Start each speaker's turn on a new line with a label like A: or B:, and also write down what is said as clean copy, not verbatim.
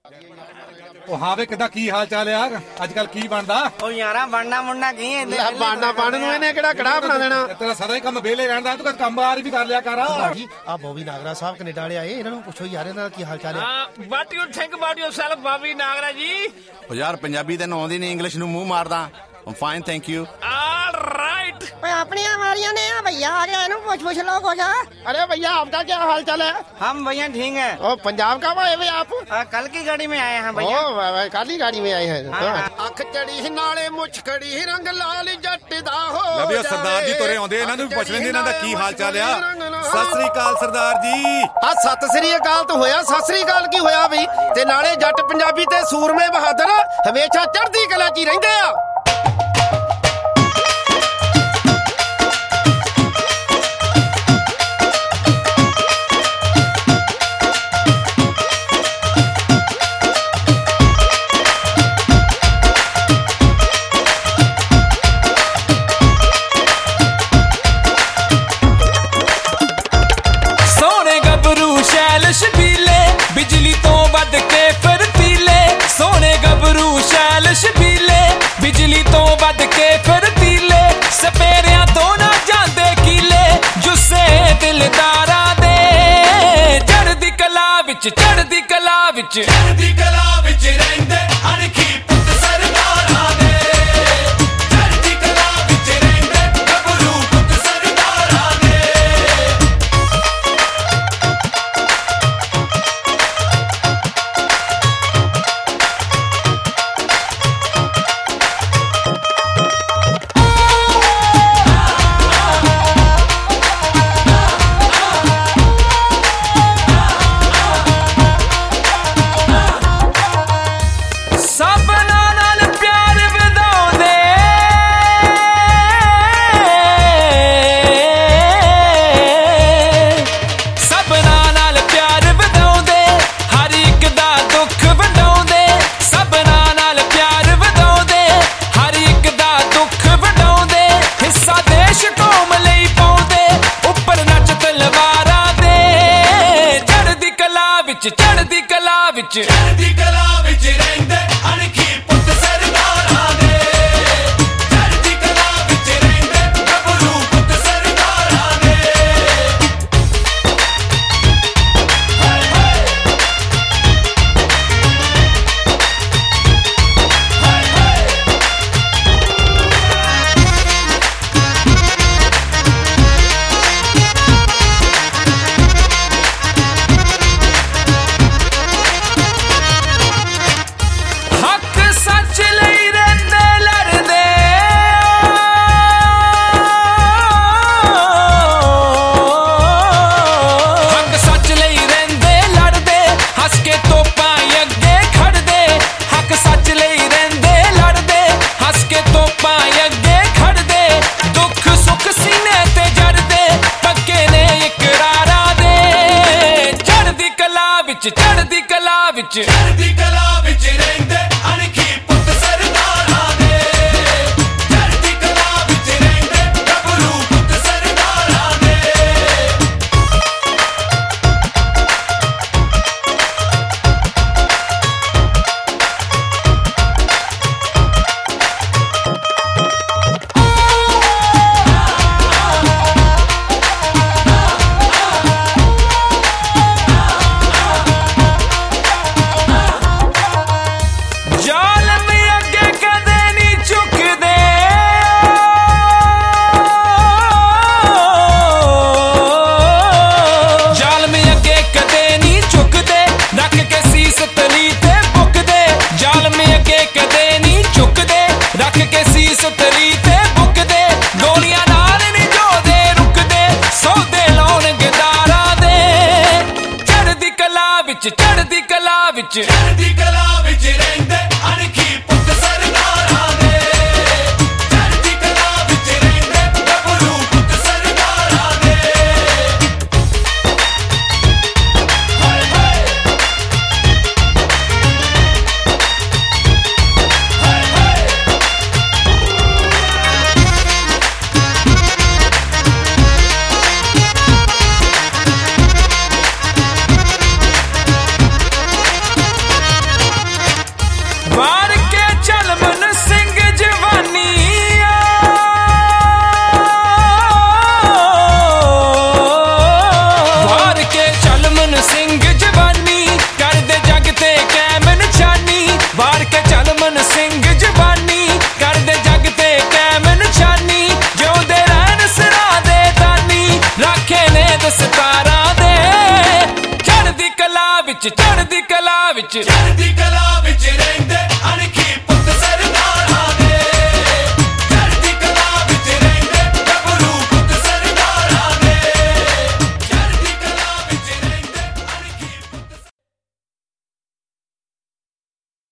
A: ਉਹ ਹਾਂ ਵੇ ਕਿੱਦਾਂ ਕੀ ਹਾਲ ਚਾਲ ਆ ਅੱਜ ਕੱਲ ਕੀ ਬਣਦਾ
B: ਉਹ ਯਾਰਾ ਬਣਨਾ ਮੁੰਨਾ ਕੀ ਹੈ
C: ਬਾਣਾ ਬਣ ਨੂੰ ਇਹਨੇ ਕਿਹੜਾ ਕੜਾ ਬਣਾ ਦੇਣਾ
A: ਤੇਰਾ ਸਦਾ ਹੀ ਕੰਮ ਵਿਹਲੇ ਰਹਿਣ ਦਾ ਤੂੰ ਕਦ ਕੰਮ ਬਾਹਰ ਵੀ ਕਰ ਲਿਆ ਕਰ
C: ਜੀ ਆ ਬੋਬੀ ਨਾਗਰਾ ਸਾਹਿਬ ਕੈਨੇਡਾ ਵਾਲੇ ਆਏ ਇਹਨਾਂ ਨੂੰ ਪੁੱਛੋ ਯਾਰ ਇਹਨਾਂ ਦਾ ਕੀ ਹਾਲ ਚਾਲ ਹੈ
B: what you think about yourself Bobby Nagra ji
D: ਉਹ ਯਾਰ ਪੰਜਾਬੀ ਤੈਨੂੰ ਆਉਂਦੀ ਨਹੀਂ ਇੰਗਲਿਸ਼ ਨੂੰ ਮੂੰਹ ਮਾਰਦਾ ਫਾਈਨ ਥੈਂਕ ਯੂ
B: ਆਲਰਾਈਟ
E: ਓਏ ਆਪਣੀਆਂ ਮਾਰੀਆਂ ਨੇ ਆ भैया आ गया इन्हों पूछ लो कुछ।
C: अरे भैया आपका क्या हाल चाल है?
B: हम भैया ठीक है।
C: ओ पंजाब का आए हुए आप?
B: कल की गाड़ी में आए हैं भैया।
C: कल ही गाड़ी में आए हैं। अख चढ़ी नाले मुछ खड़ी रंग लाल जट दा हो
A: ਲੱਭਿਓ ਸਰਦਾਰ ਜੀ ਤੁਰੇ ਆਉਂਦੇ ਇਹਨਾਂ ਨੂੰ ਵੀ ਪੁੱਛ ਲੈਂਦੇ ਇਹਨਾਂ ਦਾ ਕੀ ਹਾਲ ਚਾਲ ਆ। ਸਤਿ ਸ੍ਰੀ ਅਕਾਲ ਸਰਦਾਰ ਜੀ।
C: ਆ ਸਤਿ ਸ੍ਰੀ ਅਕਾਲ ਤਾਂ ਹੋਇਆ, ਸਤਿ ਸ੍ਰੀ ਅਕਾਲ ਕੀ ਹੋਇਆ ਬਈ? ਤੇ ਨਾਲੇ ਜੱਟ ਪੰਜਾਬੀ ਤੇ ਸੂਰਮੇ ਬਹਾਦਰ ਹਮੇਸ਼ਾ ਚੜ੍ਹਦੀ ਕਲਾ 'ਚ ਹੀ ਰਹਿੰਦੇ ਆ।
F: ਬਿਜਲੀ ਤੋਂ ਵੱਧ ਕੇ ਫਰਤੀਲੇ ਸੋਹਣੇ ਗੱਭਰੂ ਸ਼ੈਲ ਸ਼ਬੀਲੇ ਬਿਜਲੀ ਤੋਂ ਵੱਧ ਕੇ ਫਰਤੀਲੇ ਸਪੇਰਿਆਂ ਤੋਂ ਨਾ ਜਾਂਦੇ ਕੀਲੇ ਜੁੱਸੇ ਦਿਲਦਾਰਾਂ ਦੇ ਚੜ੍ਹਦੀ ਕਲਾ ਵਿੱਚ ਚੜ੍ਹਦੀ ਕਲਾ ਵਿੱਚ ਚੜ੍ਹਦੀ ਕਲਾ ਵਿੱਚ ਰਹਿੰਦੇ ਅਣਖੀ ਪੁੱਤ ਸਰਦਾਰਾਂ ਦੇ ਚੜ੍ਹਦੀ ਕਲਾ ਵਿੱਚ ਰਹਿੰਦੇ ਗੱਭਰੂ ਪੁੱਤ ਸਰਦਾਰਾਂ ਦੇ ਚੜ੍ਹਦੀ ਕਲਾ ਵਿੱਚ ਚੜ੍ਹਦੀ ਕਲਾ ਵਿੱਚ ਰਹਿੰਦੇ ਅਣਖੀ ਪੁੱਤ ਸਰਦਾਰਾਂ ਦੇ ਚੜ੍ਹਦੀ ਕਲਾ ਵਿੱਚ ਰਹਿੰਦੇ ਗੱਭਰੂ ਪੁੱਤ ਸਰਦਾਰਾਂ ਦੇ ਹਾਏ ਹਾਏ ਹਾਏ ਹਾਏ ਚੜ੍ਹਦੀ ਕਲਾ ਵਿੱਚ ਚੜ੍ਹਦੀ ਕਲਾ ਵਿੱਚ ਰਹਿੰਦੇ ਅਣਖੀ ਪੁੱਤ ਸਰਦਾਰਾਂ ਦੇ ਚੜ੍ਹਦੀ ਕਲਾ ਵਿੱਚ ਰਹਿੰਦੇ ਗੱਭਰੂ ਪੁੱਤ ਸਰਦਾਰਾਂ ਦੇ ਚੜ੍ਹਦੀ ਕਲਾ ਵਿੱਚ ਚੜ੍ਹਦੀ ਕਲਾ ਵਿੱਚ ਰਹਿੰਦੇ ਅਣਖੀ ਪੁੱਤ ਸਰਦਾਰਾਂ ਦੇ ਚੜ੍ਹਦੀ ਕਲਾ ਵਿੱਚ ਰਹਿੰਦੇ ਗੱਭਰੂ ਪੁੱਤ ਸਰਦਾਰਾਂ ਦੇ ਹਾਏ ਹਾਏ ਹਾਏ ਹਾਏ ਵਿੱਚ ਚੜ੍ਹਦੀ ਕਲਾ ਵਿੱਚ